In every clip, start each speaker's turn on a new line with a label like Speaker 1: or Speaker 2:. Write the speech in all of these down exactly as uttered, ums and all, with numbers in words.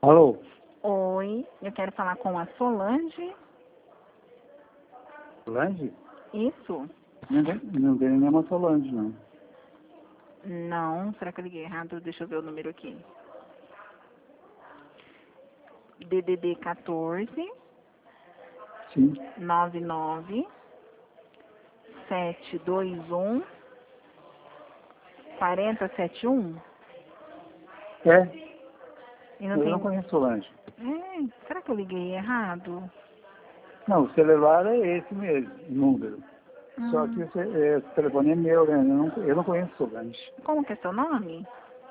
Speaker 1: Alô?
Speaker 2: Oi, eu quero falar com a Solange.
Speaker 1: Solange?
Speaker 2: Isso?
Speaker 1: Não tem, não tem nenhuma Solange, não.
Speaker 2: Não, será que eu liguei errado? Deixa eu ver o número aqui. D D D quatorze,
Speaker 1: Sim.
Speaker 2: nove nove, sete dois um, quatro zero sete um.
Speaker 1: É,
Speaker 2: E não
Speaker 1: eu
Speaker 2: tem...
Speaker 1: não conheço Solange.
Speaker 2: É, será que eu liguei errado?
Speaker 1: Não, o celular é esse mesmo, o número. Só que
Speaker 2: Hum,
Speaker 1: o, ce- é, o telefone é meu, né? Eu não, eu não conheço Solange.
Speaker 2: como que é seu nome?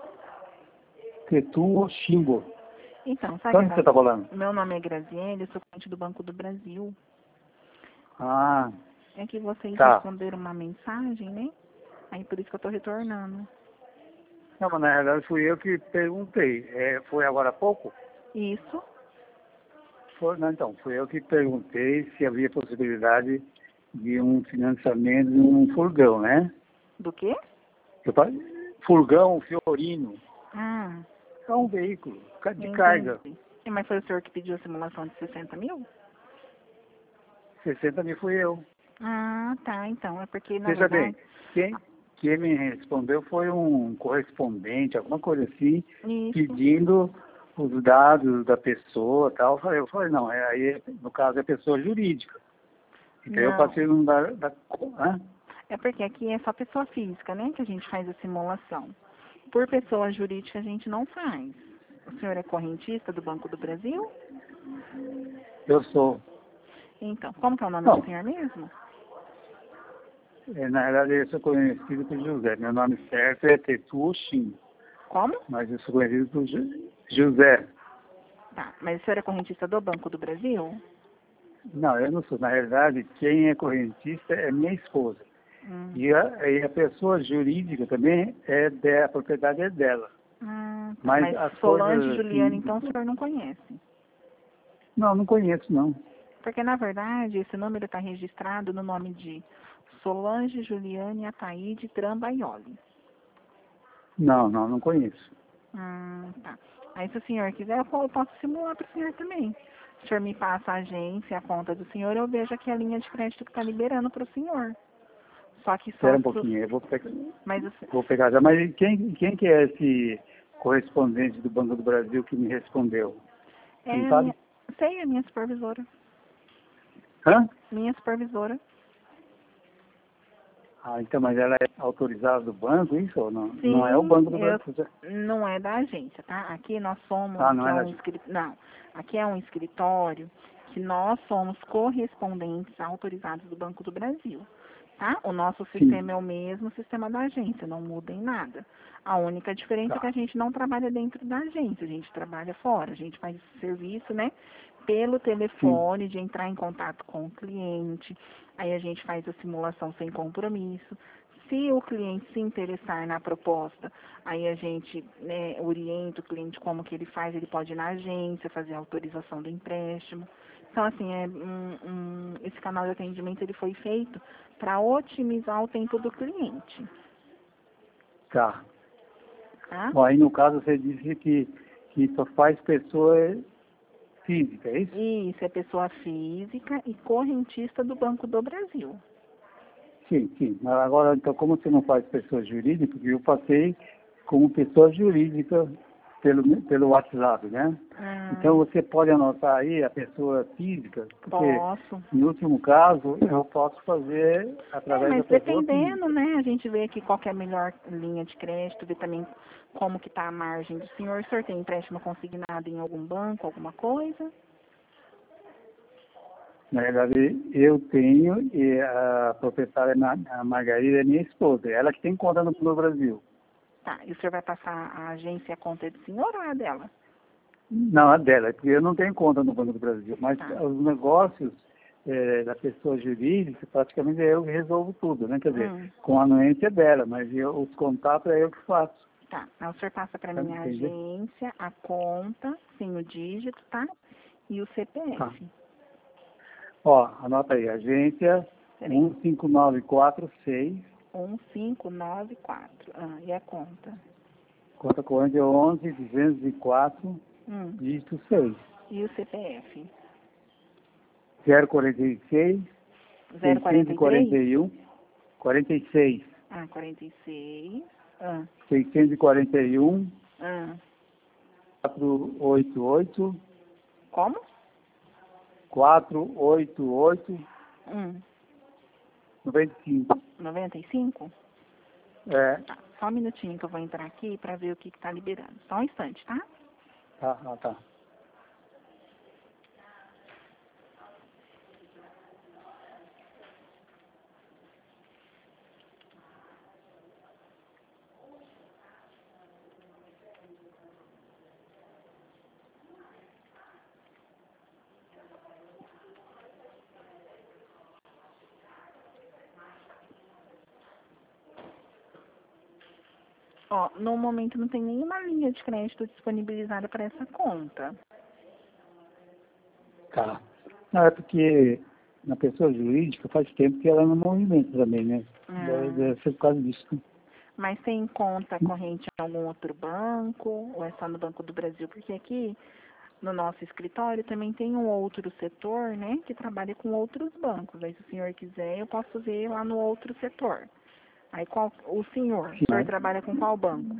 Speaker 1: Tetu Ximbo.
Speaker 2: Então,
Speaker 1: De
Speaker 2: sabe o
Speaker 1: onde
Speaker 2: que
Speaker 1: você está falando?
Speaker 2: Meu nome é Graziele, eu sou cliente do Banco do Brasil.
Speaker 1: Ah,
Speaker 2: É que vocês
Speaker 1: tá.
Speaker 2: responderam uma mensagem, né? Aí por isso que eu tô retornando.
Speaker 1: Não, mas na realidade fui eu que perguntei. É, foi agora há pouco?
Speaker 2: Isso?
Speaker 1: Foi, não, então, fui eu que perguntei se havia possibilidade de um financiamento de um furgão, né?
Speaker 2: Do quê?
Speaker 1: Eu falei, furgão, Fiorino.
Speaker 2: Ah,
Speaker 1: É um veículo ca- de carga.
Speaker 2: entendi. E, Mas foi o senhor que pediu a simulação de sessenta mil?
Speaker 1: sessenta mil fui eu.
Speaker 2: Ah, tá. Então, é porque, na
Speaker 1: Veja bem,
Speaker 2: verdade...
Speaker 1: quem, quem me respondeu foi um correspondente, alguma coisa assim,
Speaker 2: Isso.
Speaker 1: pedindo os dados da pessoa e tal. Eu falei, eu falei, não, é, aí no caso é pessoa jurídica. Então eu
Speaker 2: Não.
Speaker 1: passei no da, da hã?
Speaker 2: É porque aqui é só pessoa física, né? Que a gente faz a simulação. Por pessoa jurídica, a gente não faz. O senhor é correntista do Banco do Brasil?
Speaker 1: Eu sou.
Speaker 2: Então, como que é o nome do
Speaker 1: Não,
Speaker 2: senhor mesmo?
Speaker 1: é, na verdade eu sou conhecido por José. Meu nome certo é Tetu Oxim,
Speaker 2: Como?
Speaker 1: mas eu sou conhecido por Ju- José.
Speaker 2: Tá. Mas o senhor é correntista do Banco do Brasil?
Speaker 1: Não, eu não sou. Na verdade, quem é correntista é minha esposa.
Speaker 2: Hum.
Speaker 1: E a, e a pessoa jurídica também é dela, a propriedade é dela.
Speaker 2: Ah, tá.
Speaker 1: Mas
Speaker 2: Mas
Speaker 1: as
Speaker 2: Solange e
Speaker 1: coisas
Speaker 2: Juliana,
Speaker 1: assim,
Speaker 2: então, o senhor não conhece?
Speaker 1: não, não conheço não.
Speaker 2: Porque, na verdade, esse número está registrado no nome de Solange Juliane Ataíde Trambaioli.
Speaker 1: Não, não, não conheço.
Speaker 2: Hum, tá. Aí, se o senhor quiser, eu po- eu posso simular para o senhor também. O senhor me passa a agência, a conta do senhor, eu vejo aqui a linha de crédito que está liberando para o senhor. Só que só...
Speaker 1: Espera um
Speaker 2: Su...
Speaker 1: pouquinho, eu vou pegar,
Speaker 2: Mas, o se-
Speaker 1: vou pegar já. Mas quem, quem que é esse correspondente do Banco do Brasil que me respondeu? Você não
Speaker 2: é a
Speaker 1: sabe?
Speaker 2: minha... Sei, é a minha supervisora.
Speaker 1: Hã?
Speaker 2: Minha supervisora.
Speaker 1: Ah, então, mas ela é autorizada do banco, isso ou não? Não é o
Speaker 2: Sim,
Speaker 1: Banco do
Speaker 2: eu
Speaker 1: Brasil.
Speaker 2: não é da agência, tá? Aqui nós somos,
Speaker 1: Ah, não
Speaker 2: aqui é
Speaker 1: é
Speaker 2: um
Speaker 1: da...
Speaker 2: escritório, não, aqui é um escritório que nós somos correspondentes autorizados do Banco do Brasil, tá? O nosso
Speaker 1: Sim,
Speaker 2: sistema é o mesmo sistema da agência, não muda em nada. A única diferença é que
Speaker 1: tá.
Speaker 2: a gente não trabalha dentro da agência, a gente trabalha fora, a gente faz serviço, né? Pelo
Speaker 1: Sim,
Speaker 2: telefone, de entrar em contato com o cliente, aí a gente faz a simulação sem compromisso. Se o cliente se interessar na proposta, aí a gente, né, orienta o cliente como que ele faz, ele pode ir na agência, fazer a autorização do empréstimo. Então, assim, é um- um- esse canal de atendimento ele foi feito para otimizar o tempo do cliente,
Speaker 1: tá.
Speaker 2: tá?
Speaker 1: Bom, aí no caso você disse que, que só faz pessoa física, é isso?
Speaker 2: E isso é pessoa física e correntista do Banco do Brasil.
Speaker 1: Sim, sim. Mas agora, então, como você não faz pessoa jurídica, eu passei como pessoa jurídica pelo, pelo WhatsApp, né? Então,
Speaker 2: Ah,
Speaker 1: você pode anotar aí a pessoa física, porque,
Speaker 2: posso.
Speaker 1: em último caso, eu posso fazer
Speaker 2: É,
Speaker 1: através da
Speaker 2: mas
Speaker 1: pessoa
Speaker 2: dependendo,
Speaker 1: física.
Speaker 2: né? A gente vê aqui qual que é a melhor linha de crédito, ver também como que está a margem do senhor. O senhor tem empréstimo consignado em algum banco, alguma coisa?
Speaker 1: Na verdade, eu tenho e a proprietária, na- a Margarida, é minha esposa. Ela que tem conta no, no Brasil.
Speaker 2: Tá, e o senhor vai passar a agência a conta do senhor ou é a dela?
Speaker 1: Não, a dela, porque eu não tenho conta no Banco do Brasil, mas
Speaker 2: Tá.
Speaker 1: os negócios eh, da pessoa jurídica, praticamente é eu que resolvo tudo, né? Quer dizer,
Speaker 2: Hum,
Speaker 1: com a anuência dela, mas eu, os contatos é eu que faço,
Speaker 2: tá. Aí o senhor passa para
Speaker 1: tá?
Speaker 2: minha
Speaker 1: Entende?
Speaker 2: agência a conta, sim, o dígito, tá? E o
Speaker 1: Tá.
Speaker 2: C P F.
Speaker 1: Ó, anota aí, agência
Speaker 2: Peraí.
Speaker 1: um cinco nove quatro seis,
Speaker 2: um cinco nove quatro. Ah, e a conta?
Speaker 1: conta corrente onze duzentos e quatro,
Speaker 2: Hum.
Speaker 1: dígito seis.
Speaker 2: E o C P F?
Speaker 1: zero quarenta e seis,
Speaker 2: zero quarenta e três?
Speaker 1: seiscentos e quarenta e um, quarenta e seis.
Speaker 2: Ah, quarenta e seis. Ah.
Speaker 1: seiscentos e quarenta e um,
Speaker 2: Ah.
Speaker 1: quatrocentos e oitenta e oito.
Speaker 2: Como?
Speaker 1: quatrocentos e oitenta e oito,
Speaker 2: Hum.
Speaker 1: noventa e cinco.
Speaker 2: noventa e cinco?
Speaker 1: É.
Speaker 2: Tá, só um minutinho que eu vou entrar aqui para ver o que está liberando. Só um instante, tá?
Speaker 1: Tá, tá, tá.
Speaker 2: Ó, no momento não tem nenhuma linha de crédito disponibilizada para essa conta.
Speaker 1: Tá. Não, é porque na pessoa jurídica faz tempo que ela não movimenta também, né?
Speaker 2: Ah.
Speaker 1: Deve, deve ser por causa disso.
Speaker 2: Mas tem conta corrente em algum outro banco, ou é só no Banco do Brasil? Porque aqui, no nosso escritório, também tem um outro setor, né, que trabalha com outros bancos. Aí, se o senhor quiser, eu posso ver lá no outro setor. Aí, qual, o senhor, o senhor
Speaker 1: Mas,
Speaker 2: trabalha com qual banco?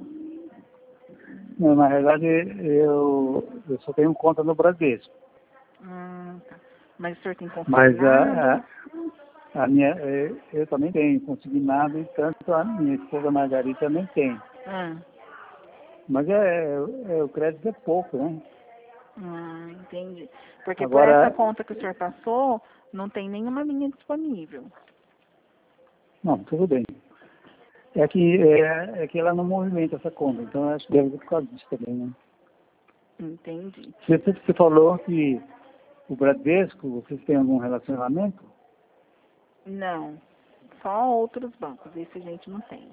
Speaker 1: não, na verdade, eu, eu só tenho conta no Bradesco.
Speaker 2: Hum, tá. Mas o senhor tem
Speaker 1: Mas
Speaker 2: consignado?
Speaker 1: a, a, a minha, eu, eu também tenho consignado e tanto a minha esposa Margarida também tem.
Speaker 2: Ah,
Speaker 1: Mas é, é, o crédito é pouco, né?
Speaker 2: ah, entendi. Porque por
Speaker 1: Agora,
Speaker 2: essa conta que o senhor passou, não tem nenhuma linha disponível.
Speaker 1: não, tudo bem. É que, é, é que ela não movimenta essa conta, então eu acho que deve ser por causa disso também, né?
Speaker 2: Entendi.
Speaker 1: Você, você falou que o Bradesco, vocês têm algum relacionamento?
Speaker 2: Não. Só outros bancos. Esse a gente não tem.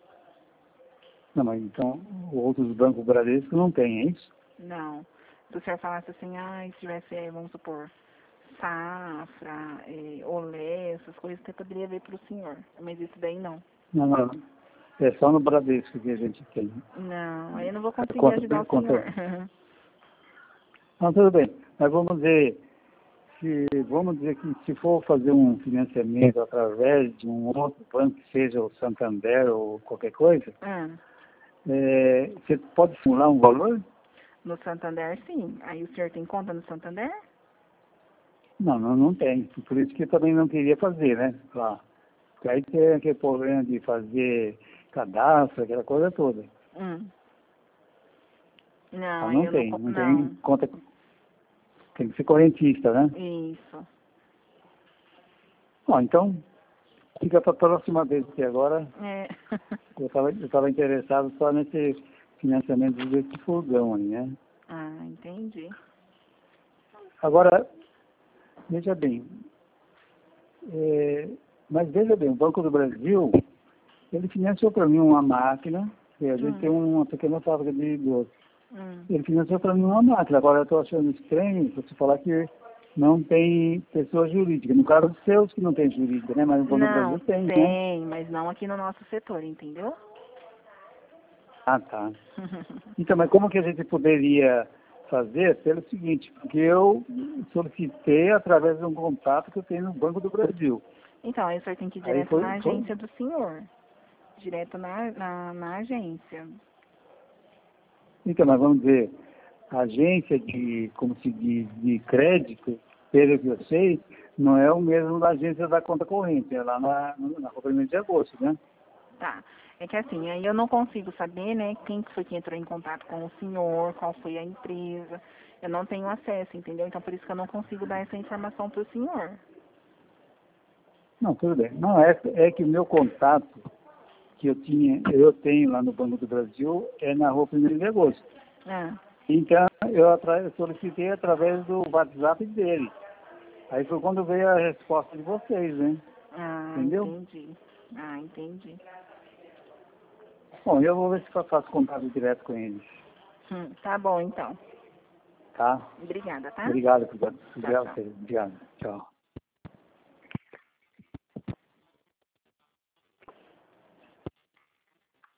Speaker 1: Não, mas então outros bancos Bradesco não têm, é isso?
Speaker 2: Não. Se o senhor falasse assim, ah, se tivesse, eh, vamos supor, Safra, eh, Olé, essas coisas, até poderia ver para o senhor. Mas isso daí não.
Speaker 1: Não, não. É só no Bradesco que a gente tem.
Speaker 2: Não, aí eu não vou conseguir
Speaker 1: Conta,
Speaker 2: ajudar o
Speaker 1: conta.
Speaker 2: senhor.
Speaker 1: Não, tudo bem. Mas vamos dizer, se, vamos dizer que se for fazer um financiamento através de um outro banco, que seja o Santander ou qualquer coisa,
Speaker 2: Ah,
Speaker 1: é, você pode simular um valor?
Speaker 2: no Santander, sim. Aí o senhor tem conta no Santander?
Speaker 1: Não, não, não tem. Por isso que eu também não queria fazer, né? Lá. Porque aí tem aquele problema de fazer cadastro, aquela coisa toda.
Speaker 2: Hum.
Speaker 1: Ah,
Speaker 2: Não, aí
Speaker 1: não
Speaker 2: eu não...
Speaker 1: tem,
Speaker 2: co-
Speaker 1: não tem
Speaker 2: Não.
Speaker 1: conta, tem que ser correntista, né?
Speaker 2: Isso.
Speaker 1: Bom, então fica para a próxima vez, porque agora
Speaker 2: É.
Speaker 1: eu estava eu tava interessado só nesse financiamento desse fogão aí, né?
Speaker 2: Ah, entendi.
Speaker 1: Agora, veja bem, é, mas veja bem, o Banco do Brasil, ele financiou para mim uma máquina, que a gente
Speaker 2: Hum.
Speaker 1: tem uma pequena fábrica de doce.
Speaker 2: Hum.
Speaker 1: Ele financiou para mim uma máquina, agora eu estou achando estranho você falar que não tem pessoa jurídica. No caso dos seus que não tem jurídica, né? Mas o Banco do
Speaker 2: Não,
Speaker 1: Brasil tem, né?
Speaker 2: tem, mas não aqui no nosso setor, entendeu?
Speaker 1: Ah, tá. Então, mas como que a gente poderia fazer? Pelo seguinte, porque eu solicitei através de um contato que eu tenho no Banco do Brasil.
Speaker 2: Então, aí o senhor tem que ir
Speaker 1: Aí
Speaker 2: direto
Speaker 1: foi,
Speaker 2: na
Speaker 1: foi...
Speaker 2: agência do senhor. Direto na, na, na agência.
Speaker 1: Então, mas vamos dizer, a agência de, como se diz, de crédito, pelo que eu sei, não é o mesmo da agência da conta corrente, é lá na, na Rua primeiro de Agosto, né?
Speaker 2: Tá. É que assim, aí eu não consigo saber, né, quem que foi que entrou em contato com o senhor, qual foi a empresa. Eu não tenho acesso, entendeu? Então, por isso que eu não consigo dar essa informação para o senhor.
Speaker 1: Não, tudo bem. Não, é, é que o meu contato que eu tinha, eu tenho lá no Banco do Brasil é na Rua primeiro de Agosto.
Speaker 2: Ah,
Speaker 1: Então, eu atra- eu solicitei através do WhatsApp dele. Aí foi quando veio a resposta de vocês, né?
Speaker 2: ah,
Speaker 1: Entendeu?
Speaker 2: entendi. Ah, entendi.
Speaker 1: Bom, eu vou ver se eu faço contato direto com eles.
Speaker 2: Hum, tá bom, então.
Speaker 1: Tá?
Speaker 2: Obrigada, tá?
Speaker 1: Obrigado, obrigado.
Speaker 2: Tchau, tchau.
Speaker 1: Obrigado. Obrigado. Tchau.